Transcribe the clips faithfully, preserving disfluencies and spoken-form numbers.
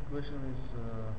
question is uh,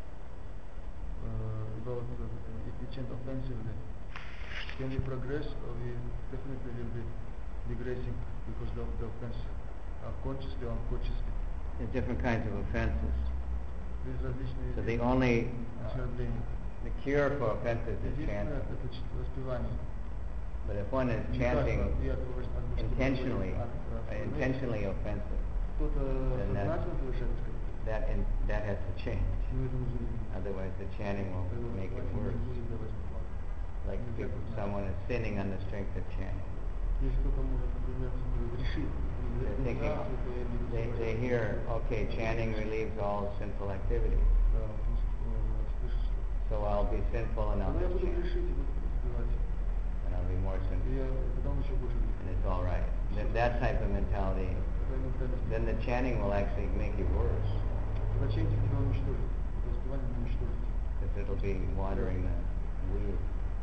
uh, about uh, if we chant offensively, can we progress or we definitely will be digressing because the, the offense are consciously or unconsciously? There's different kinds of offenses. Есть различные So the only оскорбления. the cure for offenses is Единственное chanting. это ч- воспевание. But if one is chanting intentionally, uh, intentionally offensive, Кто-то then that, сознательно совершает оскорбление. that, in, that has to change. Но это нужно изменить. Otherwise, the chanting will Тогда make it воспевание worse. не будет давать результата. Like Нельзя if сознательно. someone is sinning on the strength of chanting. Если кто-то может, например, решить, They're thinking, they, they hear, okay, chanting relieves all sinful activity, Да, вот он, э, слышит, что so I'll be sinful and I'll тогда я just буду chant, грешить и буду воспевать. and I'll be more И sinful, я, тогда он еще больше and грешит. it's all right. Then that type of mentality, Такая ментальность. then the chanting will actually make you worse, Тогда чентик тебя уничтожит. Это воспевание не уничтожит. because it'll be watering the weed.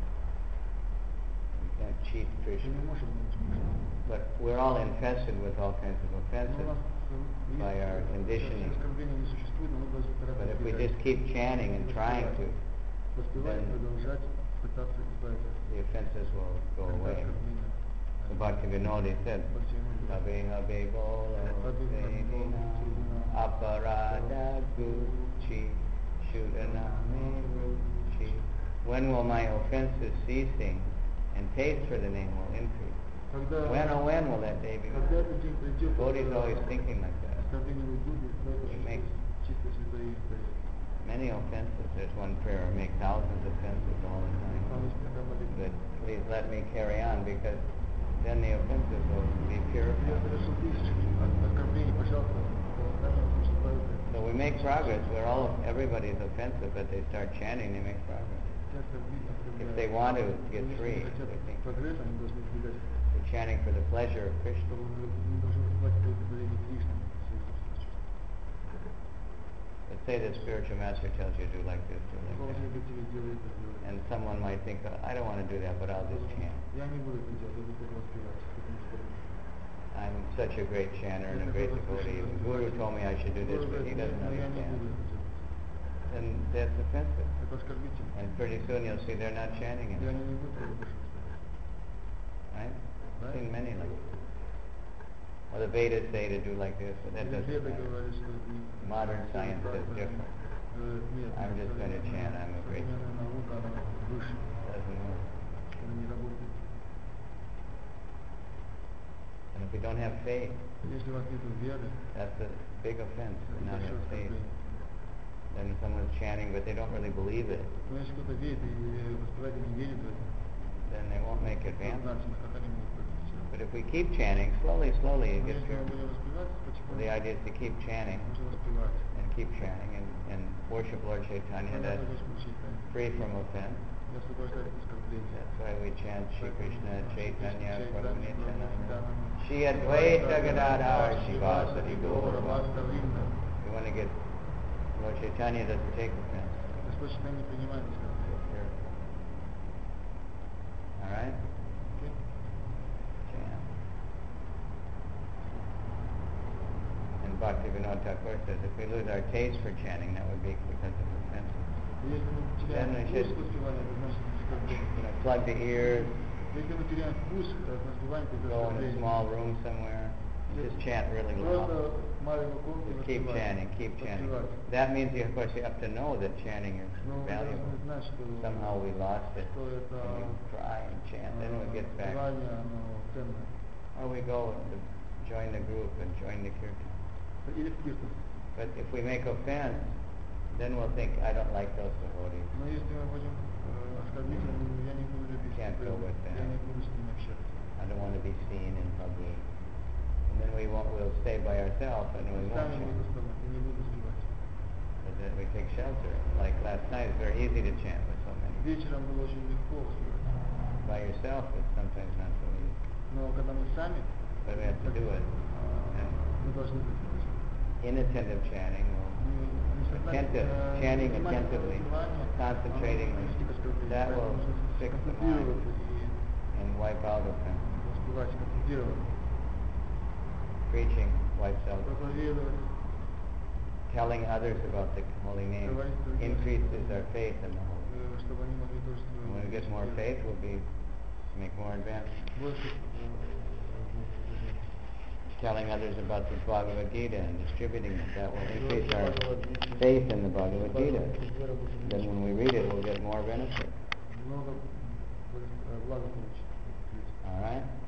You can't cheat Ты Krishna. не можешь обмануть Кришну. But we're all infested with all kinds of Но у offenses. нас э, by our есть, conditioning. э, оскорбления не существует, но мы должны стараться But if we избегать. just keep chanting and trying to, Воспевать, then продолжать, пытаться избавиться the offenses will go от away. оскорбления. So Bhaktivinoda said, Habe habe bolo sedina aparada guchi shudaname ruchi. When will my offenses ceasing and taste for the name will increase? Когда, When, oh when will that day be? когда этот день придет, Bodhi is always thinking like that. оскорбление уйдут, да, это We make чисто святое имя. many offenses. There's one prayer, I make thousands of offenses all the time. Там есть такая молитва. But please let me carry on, because then the offenses will be Я purified. совершил тысячи оскорблений, пожалуйста, дай мне возможность избавиться. So we make progress. We're all, everybody's offensive, but they start chanting, they make progress. Все оскорби- If оскорбляют. they want to get Но если free, они хотят they think прогресса, они должны избегать, they're chanting for the pleasure of Krishna. чтобы мы должны воспевать для удовлетворения Кришны, своих собственных чувств. Let's say the spiritual master tells you to do like this, do like Положение that. говорит тебе, сделай это, сделай это. And someone might think, oh, I don't want to do that, but I'll just chant. Я не буду это делать, я буду только воспевать, только не скорбить. I'm such a great chanter and a great devotee. The Guru told me I should do this, but he doesn't Но я не буду understand. это делать. Then that's offensive. Это оскорбительно. And pretty soon you'll see they're not chanting И anymore. они не будут это больше воспевать. Right? I've Right. seen many like that. Well, the Vedas say to do like this, but that Или doesn't Веды matter. говорят, что это не- Modern science это is different. Э, нет, I'm just going to chant, I'm a great современная наука, она выше, Doesn't work. она не работает. And if we don't have faith, Если у вас нет веры, that's a big offense to это not большое have faith. оскорбление. Then someone's chanting, but they don't really believe it. Но если кто-то верит и воспевает и не верит в это, Then they won't make advance. сознательно, как они могут продвинуться? But if we keep chanting, slowly, slowly it Но gets если мы here. будем воспевать, So потихоньку the idea is to keep chanting нужно воспевать. and keep chanting and, and worship Lord Chaitanya. That's free from offense. Не освобождать от оскорбления. That's why we chant Shri Krishna Chaitanya Prabhu Chaitanya, Nityananda. Nityananda. Shri Advaita Gadadhar Shivasati Gaura Bhakta Bhakta. Vrinda. We want to get, Lord Chaitanya doesn't take offense. Господь Чайтанья не принимает оскорбления. Here. All right? Окей? Chant. And Bhaktivinoda Thakur says if we lose our taste for chanting, that would be because of offenses. Если мы теряем Then we вкус should- к воспеванию, это значит You оскорбление. know, plug the ears, Если мы теряем вкус к воспеванию, то это go in a оскорбление. small room somewhere, and just chant really loud. Просто в маленькой комнате Just keep воспевать. chanting, keep chanting. Воспевать. That means, you, of course, you have to know that chanting is Но мы valuable. должны знать, что, Somehow we lost it, что это and we try and chant, then we get back. воспевание, оно ценное. Or we go and join the group and join the kirtan. Или в киртан. But if we make offense, then we'll think, I don't like those devotees. Но если мы будем э, оскорбительными, я не буду любить Can't их, go with я them. не буду с ними общаться. I don't want to be seen in public. And then we won't, we'll stay by ourselves and we Мы won't сами chant. будем оставаться, и не буду успевать. But then we take shelter. Like last night, it's very easy to chant with so many. Вечером было очень легко успевать. By yourself, it's sometimes not so easy. Но когда мы сами, But we have to do it. And мы должны это делать. inattentive chanting, or Не- не сознательно, attentive, э, chanting внимание attentively, воспевания, concentrating, оно привести к оскорблению. that Поэтому will нужно fix the mind сконцентрироваться и and wipe out offense. воспевать, концентрироваться, Preaching wipes out offense. проповедовать telling others about the holy name Говорить другим increases our faith in the holy name. э, чтобы они могли тоже And when we get more faith, we'll be make more advancement. больше э, Telling others about the Bhagavad Gita and distributing it, that will increase our faith in the Bhagavad Gita. Then when we read it, we'll get more benefit. много будет э, блага получить. All right?